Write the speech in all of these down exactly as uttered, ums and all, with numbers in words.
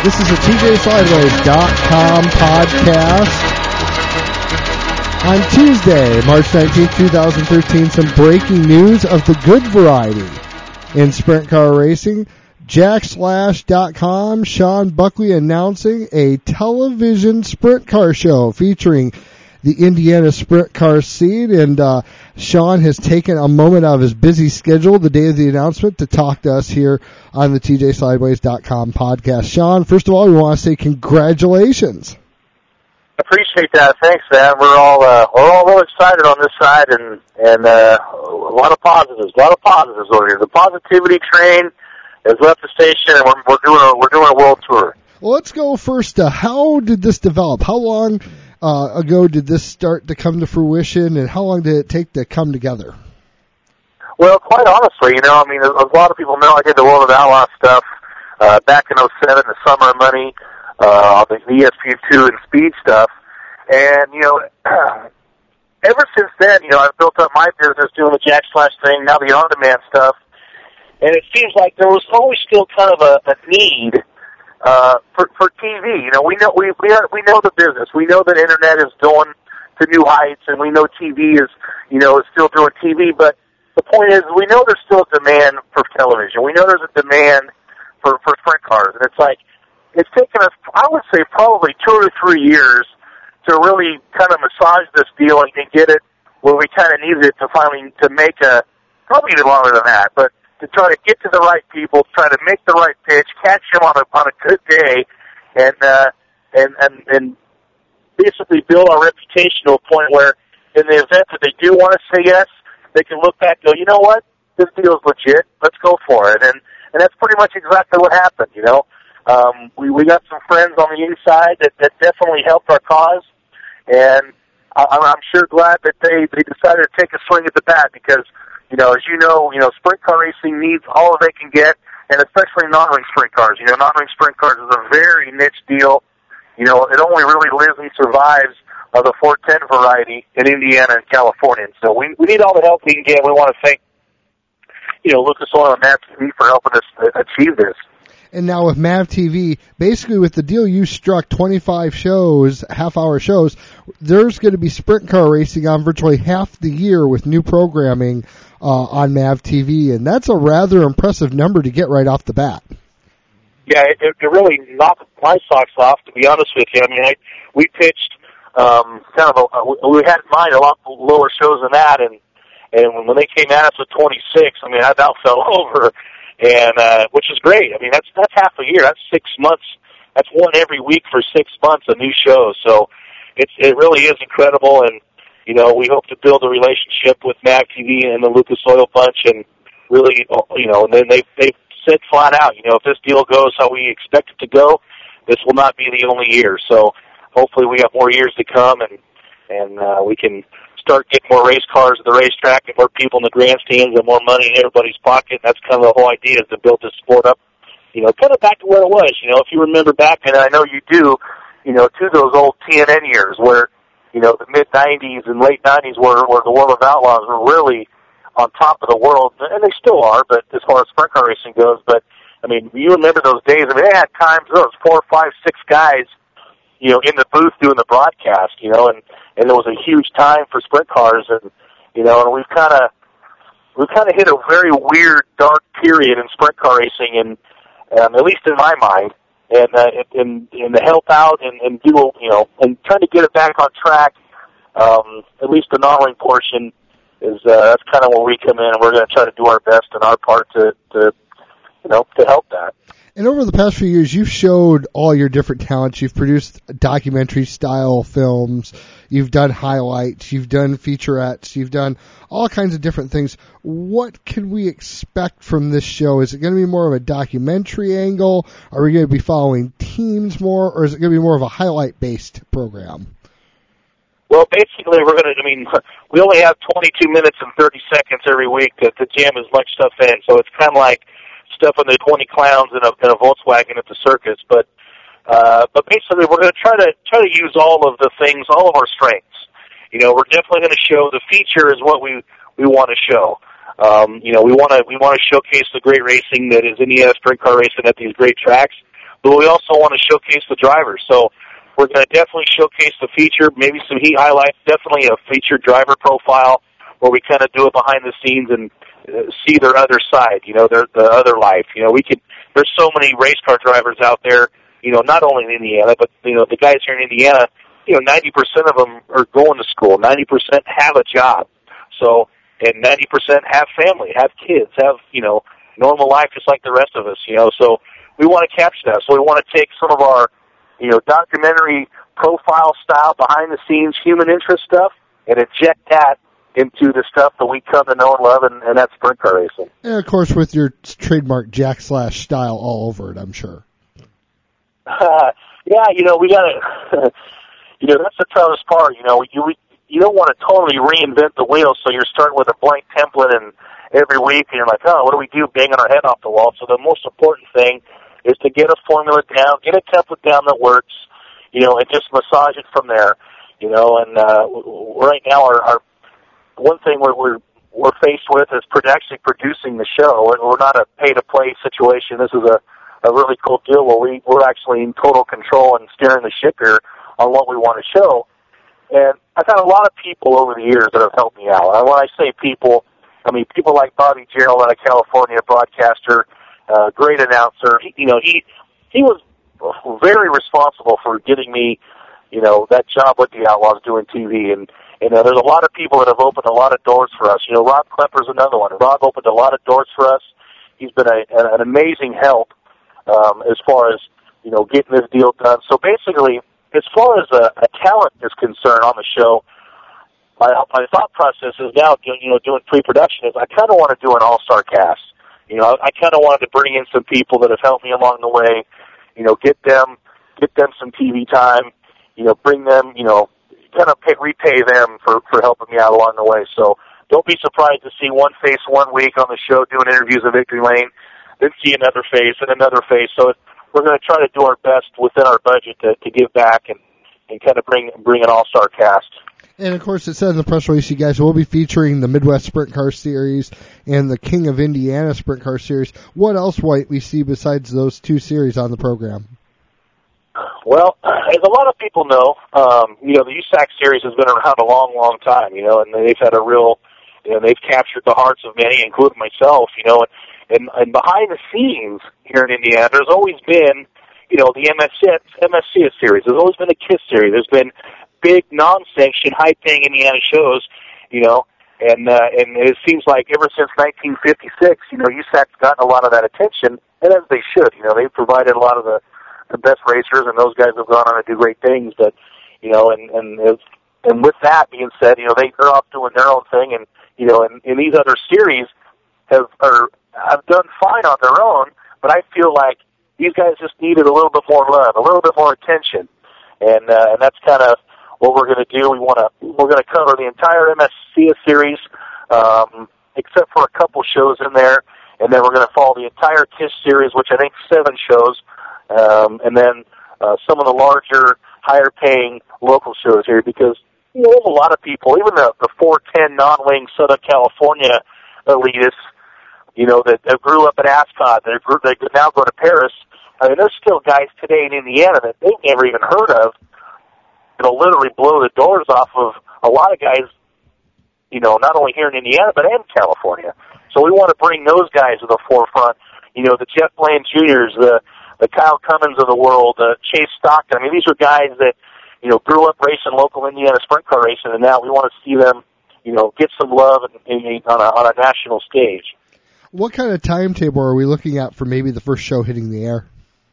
This is a T J Sideways dot com podcast. On Tuesday, March nineteenth, twenty thirteen, some breaking news of the good variety in sprint car racing. Jack Slash dot com, Sean Buckley announcing a television sprint car show featuring the Indiana Sprint Car Seed, and uh, Sean has taken a moment out of his busy schedule the day of the announcement to talk to us here on the T J Sideways dot com podcast. Sean, first of all, we want to say congratulations. Appreciate that. Thanks, man. We're all uh, we're all real excited on this side, and and uh, a lot of positives, a lot of positives over here. The positivity train has left the station, and we're, we're doing a we're doing a world tour. Well, let's go first. Uh, how did this develop? How long uh, ago did this start to come to fruition, and how long did it take to come together? Well, quite honestly, you know, I mean, a, a lot of people know I did the World of Outlaw stuff uh, back in oh seven, the Summer of Money, uh, the E S P N two and Speed stuff, and you know, ever since then, you know, I've built up my business doing the Jack Slash thing, now the on-demand stuff, and it seems like there was always still kind of a, a need. Uh, for, for T V, you know, we know, we, we are, we know the business. We know that internet is going to new heights, and we know T V is, you know, is still doing T V, but the point is, we know there's still a demand for television. We know there's a demand for, for sprint cars, and it's like, it's taken us, I would say, probably two or three years to really kind of massage this deal and, and get it where we kind of needed it to finally, to make a, probably even longer than that, but to try to get to the right people, try to make the right pitch, catch them on a on a good day, and uh, and and and basically build our reputation to a point where, in the event that they do want to say yes, they can look back and go, you know what, this deal's legit. Let's go for it. And and that's pretty much exactly what happened. You know, um, we we got some friends on the inside that that definitely helped our cause, and I, I'm sure glad that they they decided to take a swing at the bat because, you know, as you know, you know, sprint car racing needs all they can get, and especially non-ring sprint cars. You know, non-ring sprint cars is a very niche deal. You know, it only really lives and survives of the four ten variety in Indiana and California. And so we we need all the help we can get. We want to thank, you know, Lucas Oil and Mav T V for helping us achieve this. And now with Mav T V, basically with the deal you struck, twenty-five shows, half-hour shows, there's going to be sprint car racing on virtually half the year with new programming uh, on Mav T V, and that's a rather impressive number to get right off the bat. Yeah, it, it really knocked my socks off, to be honest with you. I mean, I, we pitched um, kind of a, we had in mind a lot lower shows than that, and and when they came at us with twenty-six, I mean, I about fell over. And, uh, which is great. I mean, that's, that's half a year. That's six months. That's one every week for six months, a new show. So it's, it really is incredible. And, you know, we hope to build a relationship with Mav T V and the Lucas Oil Bunch and really, you know, and then they, they've said flat out, you know, if this deal goes how we expect it to go, this will not be the only year. So hopefully we have more years to come and, and, uh, we can start getting more race cars at the racetrack and more people in the grandstands and more money in everybody's pocket. That's kind of the whole idea, is to build this sport up, you know, put it back to where it was. You know, if you remember back, and I know you do, you know, to those old T N N years where, you know, the mid nineties and late nineties where, where the World of Outlaws were really on top of the world, and they still are, but as far as sprint car racing goes. But, I mean, you remember those days. I mean, they had times, there was four, five, six guys, you know, in the booth doing the broadcast, you know, and, and there was a huge time for sprint cars, and, you know, and we've kind of, we've kind of hit a very weird, dark period in sprint car racing, and, um, at least in my mind, and, uh, and, and to help out and, and do, you know, and trying to get it back on track, um, at least the non-ring portion is, uh, that's kind of where we come in, and we're going to try to do our best in our part to, to, you know, to help that. And over the past few years, you've showed all your different talents. You've produced documentary-style films. You've done highlights. You've done featurettes. You've done all kinds of different things. What can we expect from this show? Is it going to be more of a documentary angle? Are we going to be following teams more? Or is it going to be more of a highlight-based program? Well, basically, we're going to, I mean, we only have twenty-two minutes and thirty seconds every week to, to jam as much stuff in. So it's kind of like stuff on the twenty clowns in a, in a Volkswagen at the circus, but uh, but basically we're going to try to try to use all of the things, all of our strengths. You know, we're definitely going to show the feature is what we we want to show. Um, you know, we want to we want to showcase the great racing that is Indiana sprint car racing at these great tracks. but we also want to showcase the drivers. So we're going to definitely showcase the feature, maybe some heat highlights, definitely a featured driver profile where we kind of do it behind the scenes and uh, see their other side, you know, their the other life. You know, we could. There's so many race car drivers out there, you know, not only in Indiana, but, you know, the guys here in Indiana, you know, ninety percent of them are going to school. ninety percent have a job. So, and ninety percent have family, have kids, have, you know, normal life just like the rest of us, you know. So we want to capture that. So we want to take some of our, you know, documentary profile style, behind-the-scenes human interest stuff and inject that into the stuff that we come to know and love, and, and that's sprint car racing. And, of course, with your trademark Jack Slash style all over it, I'm sure. Uh, yeah, you know, we got to, you know, that's the toughest part. You know, you you don't want to totally reinvent the wheel, so you're starting with a blank template, and every week and you're like, oh, what do we do, banging our head off the wall? So the most important thing is to get a formula down, get a template down that works, you know, and just massage it from there, you know. And uh, right now, our, our one thing we're, we're we're faced with is actually producing the show, and we're not a pay-to-play situation. This is a, a really cool deal where we, we're actually in total control and steering the ship here on what we want to show. And I've had a lot of people over the years that have helped me out. And when I say people, I mean people like Bobby Gerald out of California, broadcaster, uh, great announcer. He, you know, he he was very responsible for getting me, you know, that job with the Outlaws doing T V. And, you know, there's a lot of people that have opened a lot of doors for us. You know, Rob Klepper's another one. Rob opened a lot of doors for us. He's been a, an amazing help um, as far as, you know, getting this deal done. So basically, as far as a, a talent is concerned on the show, my, my thought process is now, you know, doing pre-production is I kind of want to do an all-star cast. You know, I kind of wanted to bring in some people that have helped me along the way, you know, get them, get them some T V time, you know, bring them, you know, kind of pay, repay them for, for helping me out along the way. So don't be surprised to see one face one week on the show doing interviews at Victory Lane, then see another face and another face. So it, we're going to try to do our best within our budget to, to give back and, and kind of bring bring an all-star cast. And, of course, it said in the press release you guys will be featuring the Midwest Sprint Car Series and the King of Indiana Sprint Car Series. What else might we see besides those two series on the program? Well, as a lot of people know, um, you know, the U S A C series has been around a long, long time, you know, and they've had a real, you know, they've captured the hearts of many, including myself, you know, and, and, and behind the scenes here in Indiana, there's always been, you know, the M S C series. There's always been a KISS series. There's been big, non-sanctioned, high-paying Indiana shows, you know, and uh, and it seems like ever since nineteen fifty-six, you know, U S A C's gotten a lot of that attention, and as they should. You know, they've provided a lot of the, the best racers, and those guys have gone on to do great things. But, you know, and and if, and with that being said, you know, they, they're off doing their own thing, and, you know, and, and these other series have are have done fine on their own, but I feel like these guys just needed a little bit more love, a little bit more attention, and uh, and that's kind of what we're going to do. We want to we're going to cover the entire M S C series, um, except for a couple shows in there, and then we're going to follow the entire KISS series, which I think seven shows, um, and then uh, some of the larger, higher-paying local shows here, because you know there's a lot of people, even the the four ten non-wing Southern California elitists, you know that, that grew up at Ascot, they grew, they now go to Paris. I mean, there's still guys today in Indiana that they've never even heard of. It'll literally blow the doors off of a lot of guys, you know, not only here in Indiana, but in California. So we want to bring those guys to the forefront. You know, the Jeff Bland Juniors, the, the Kyle Cummins of the world, the Chase Stockton. I mean, these are guys that, you know, grew up racing local Indiana sprint car racing, and now we want to see them, you know, get some love in, in, on, a, on a national stage. What kind of timetable are we looking at for maybe the first show hitting the air?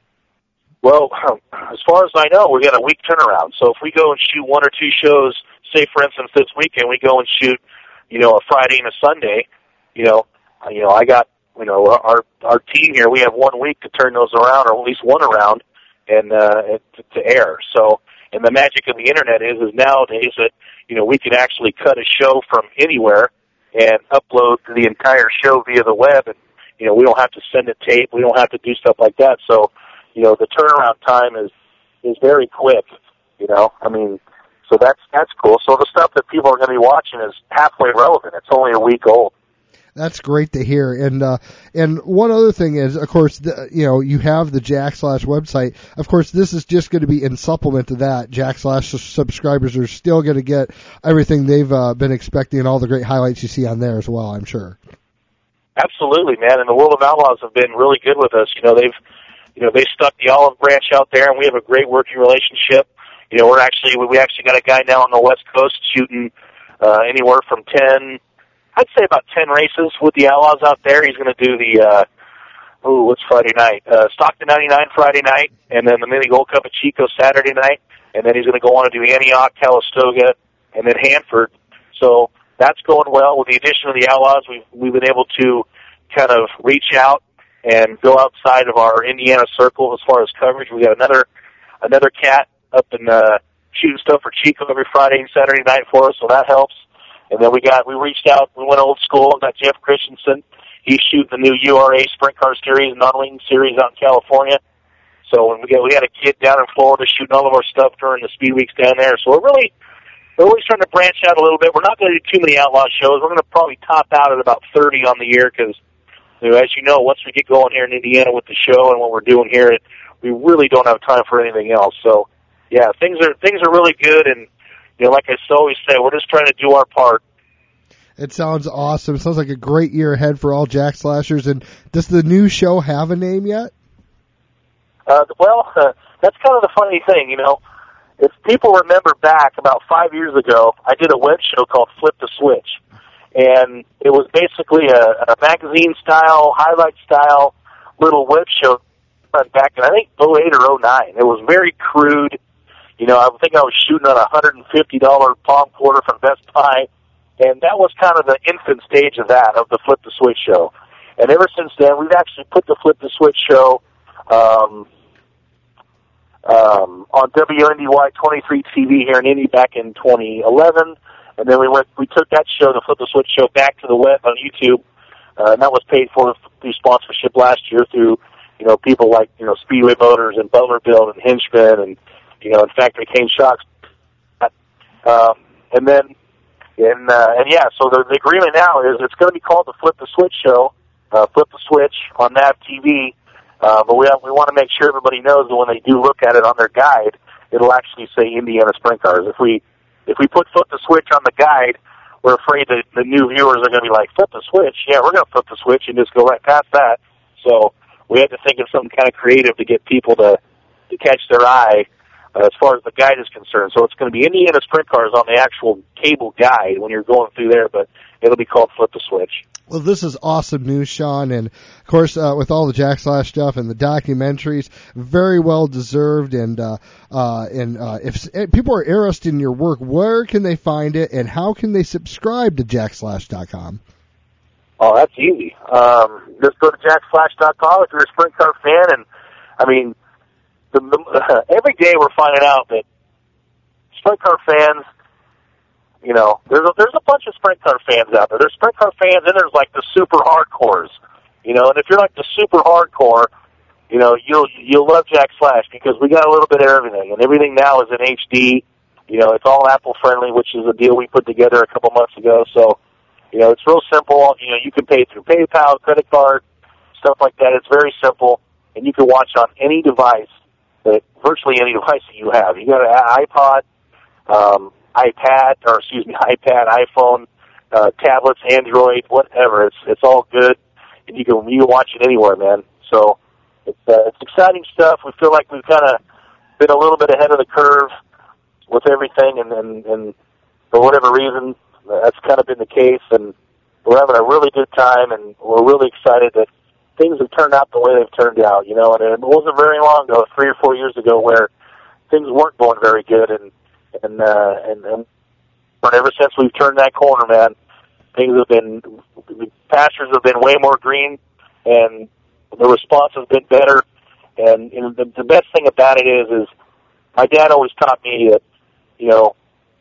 Well, as far as I know, we got a week turnaround. So if we go and shoot one or two shows, say for instance this weekend we go and shoot, you know, a Friday and a Sunday, you know, you know, I got, you know, our our team here. We have one week to turn those around, or at least one around, and uh, to, to air. So, and the magic of the internet is, is nowadays that you know we can actually cut a show from anywhere and upload the entire show via the web, and you know we don't have to send a tape. We don't have to do stuff like that. So. You know, the turnaround time is is very quick, you know. I mean, so that's that's cool. So the stuff that people are going to be watching is halfway relevant. It's only a week old. That's great to hear. And uh, and one other thing is, of course, the, you know, you have the Jack Slash website. Of course, this is just going to be in supplement to that. Jack Slash subscribers are still going to get everything they've uh, been expecting and all the great highlights you see on there as well, I'm sure. Absolutely, man. And the World of Outlaws have been really good with us. You know, they've, you know, they stuck the olive branch out there, and we have a great working relationship. You know, we're actually, we actually got a guy now on the West Coast shooting uh, anywhere from ten. I'd say about ten races with the Outlaws out there. He's going to do the, uh, oh, what's Friday night? Uh, Stockton ninety-nine Friday night, and then the Mini Gold Cup at Chico Saturday night, and then he's going to go on to do Antioch, Calistoga, and then Hanford. So that's going well. With the addition of the Outlaws, we've, we've been able to kind of reach out and go outside of our Indiana circle as far as coverage. We got another, another cat up in, uh, shooting stuff for Chico every Friday and Saturday night for us, so that helps. And then we got, we reached out, we went old school and got Jeff Christensen. He's shooting the new U R A Sprint Car Series, non-wing series out in California. So when we got, we had a kid down in Florida shooting all of our stuff during the speed weeks down there. So we're really, we're always trying to branch out a little bit. We're not going to do too many Outlaw shows. We're going to probably top out at about thirty on the year because, you know, as you know, once we get going here in Indiana with the show and what we're doing here, we really don't have time for anything else. So, yeah, things are, things are really good. And, you know, like I always say, we're just trying to do our part. It sounds awesome. It sounds like a great year ahead for all Jack Slashers. And does the new show have a name yet? Uh, well, uh, that's kind of the funny thing, you know. If people remember back about five years ago, I did a web show called Flip the Switch. And it was basically a, a magazine-style, highlight-style little web show back in, I think, oh eight or oh nine. It was very crude. You know, I think I was shooting on a one hundred fifty dollars palm quarter from Best Buy, and that was kind of the infant stage of that, of the Flip the Switch show. And ever since then, we've actually put the Flip the Switch show um, um, on W N D Y twenty-three T V here in Indy back in twenty eleven, and then we went, we took that show, the Flip the Switch show, back to the web on YouTube, uh, and that was paid for through sponsorship last year through, you know, people like, you know, Speedway Motors and Butler Build and Hinchman and, you know, in Factory Cane Shocks. Um, and then, and, uh, and yeah, so the, the agreement now is it's going to be called the Flip the Switch show, uh, Flip the Switch on Nav T V, uh, but we have, we want to make sure everybody knows that when they do look at it on their guide, it'll actually say Indiana Sprint Cars. If we, if we put Flip the Switch on the guide, we're afraid that the new viewers are going to be like, flip the switch? Yeah, we're going to flip the switch and just go right past that. So we had to think of something kind of creative to get people to, to catch their eye uh, as far as the guide is concerned. So it's going to be Indiana Sprint Cars on the actual cable guide when you're going through there, but it'll be called Flip the Switch. Well, this is awesome news, Sean, and of course, uh, with all the Jack Slash stuff and the documentaries, very well deserved. And uh, uh, and uh, if, if people are interested in your work, where can they find it, and how can they subscribe to jack slash dot com? Oh, that's easy. Um, just go to jack slash dot com if you're a sprint car fan, and I mean, the, the, every day we're finding out that sprint car fans. You know, there's a, there's a bunch of sprint car fans out there. There's sprint car fans, and there's like the super hardcores. You know, and if you're like the super hardcore, you know, you'll you'll love Jack Slash because we got a little bit of everything, and everything now is in H D. You know, it's all Apple friendly, which is a deal we put together a couple months ago. So, you know, it's real simple. You know, you can pay through PayPal, credit card, stuff like that. It's very simple, and you can watch on any device, that virtually any device that you have. You got an iPod. Um, iPad, or excuse me, iPad, iPhone, uh, tablets, Android, whatever. It's it's all good, and you can you can watch it anywhere, man. So it's uh, it's exciting stuff. We feel like we've kind of been a little bit ahead of the curve with everything, and, and and for whatever reason, that's kind of been the case. And we're having a really good time, and we're really excited that things have turned out the way they've turned out. You know, and it wasn't very long ago, three or four years ago, where things weren't going very good, and And, uh, and, and ever since we've turned that corner, man, things have been, the pastures have been way more green, and the response has been better. And, and the, the best thing about it is, is my dad always taught me that, you know,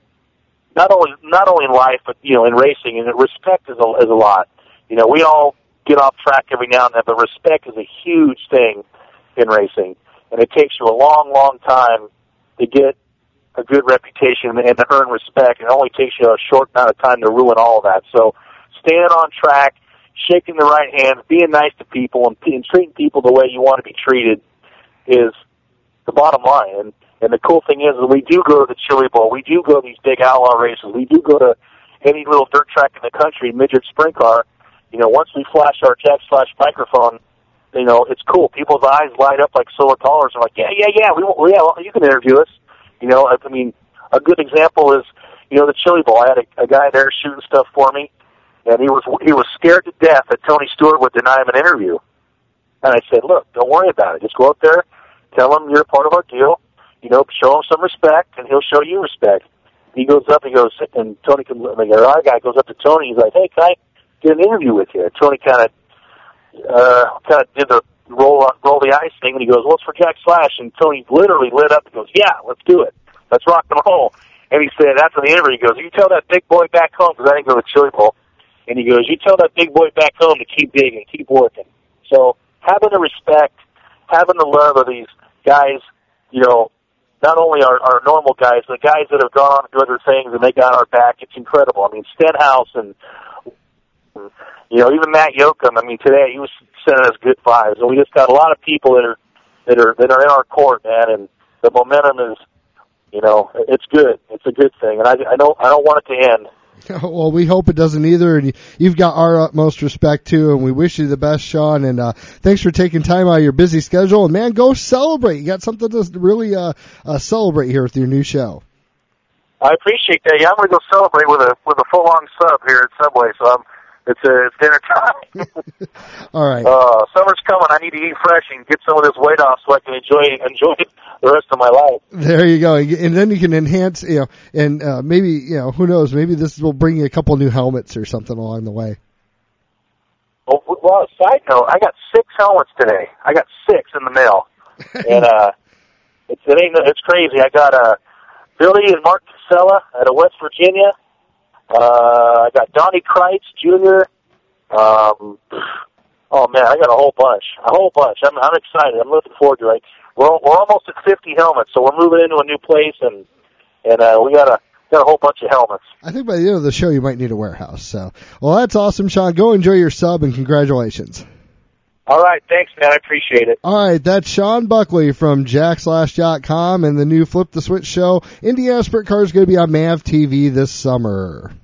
not only, not only in life, but, you know, in racing, and respect is a, is a lot. You know, we all get off track every now and then, but respect is a huge thing in racing. And it takes you a long, long time to get a good reputation and to earn respect. It only takes you a short amount of time to ruin all of that. So staying on track shaking the right hands, being nice to people, and, and treating people the way you want to be treated is the bottom line. And, and the cool thing is that we do go to the Chili Bowl. We do go to these big outlaw races. We do go to any little dirt track in the country, midget sprint car. You know, once we flash our Jack Slash microphone, you know, it's cool. People's eyes light up like solar collars. They're like, yeah, yeah, yeah, we, yeah, well, you can interview us. You know, I, I mean, a good example is, you know, the Chili Bowl. I had a, a guy there shooting stuff for me, and he was he was scared to death that Tony Stewart would deny him an interview. And I said, look, don't worry about it. Just go out there, tell him you're a part of our deal, you know, show him some respect, and he'll show you respect. He goes up, he goes, and Tony, can, like, our guy goes up to Tony, he's like, hey, can I get an interview with you? And Tony kind of uh, kind of did the roll roll the eyes thing, and he goes, well, it's for Jack Slash. And Tony literally lit up and goes, yeah, let's do it. Let's rock and roll. And he said, after the interview, he goes, you tell that big boy back home, because I didn't go to the Chili Bowl, and he goes, you tell that big boy back home to keep digging, keep working. So having the respect, having the love of these guys, you know, not only our, our normal guys, but the guys that have gone on to do other things and they got our back, it's incredible. I mean, Stenhouse and, you know, even Matt Yoakum, I mean, today he was sending us good vibes. And we just got a lot of people that are, that are, that are in our court, man, and the momentum is, you know, it's good. It's a good thing. And I, I don't, I don't want it to end. Well, we hope it doesn't either, and you've got our utmost respect, too, and we wish you the best, Sean, and uh, thanks for taking time out of your busy schedule, and, man, go celebrate. You got something to really uh, uh, celebrate here with your new show. I appreciate that. Yeah, I'm going to go celebrate with a with a full-on sub here at Subway, so I'm, it's, uh, it's dinner time. All right. Uh, summer's coming. I need to eat fresh and get some of this weight off so I can enjoy enjoy the rest of my life. There you go. And then you can enhance, you know, and uh, maybe, you know, who knows, maybe this will bring you a couple new helmets or something along the way. Well, well, side note, I got six helmets today. I got six in the mail. and uh, it's, it ain't, it's crazy. I got uh, Billy and Mark Casella out of West Virginia. Uh, I got Donnie Kreitz Junior Um, oh, man, I got a whole bunch. A whole bunch. I'm, I'm excited. I'm looking forward to it. We're, we're almost at fifty helmets, so we're moving into a new place, and and uh, we got a got a whole bunch of helmets. I think by the end of the show, you might need a warehouse. So, well, that's awesome, Sean. Go enjoy your sub, and congratulations. All right, thanks, man. I appreciate it. All right, that's Sean Buckley from jack slash dot com and the new Flip the Switch show. Indiana Sprint Car is going to be on M A V T V this summer.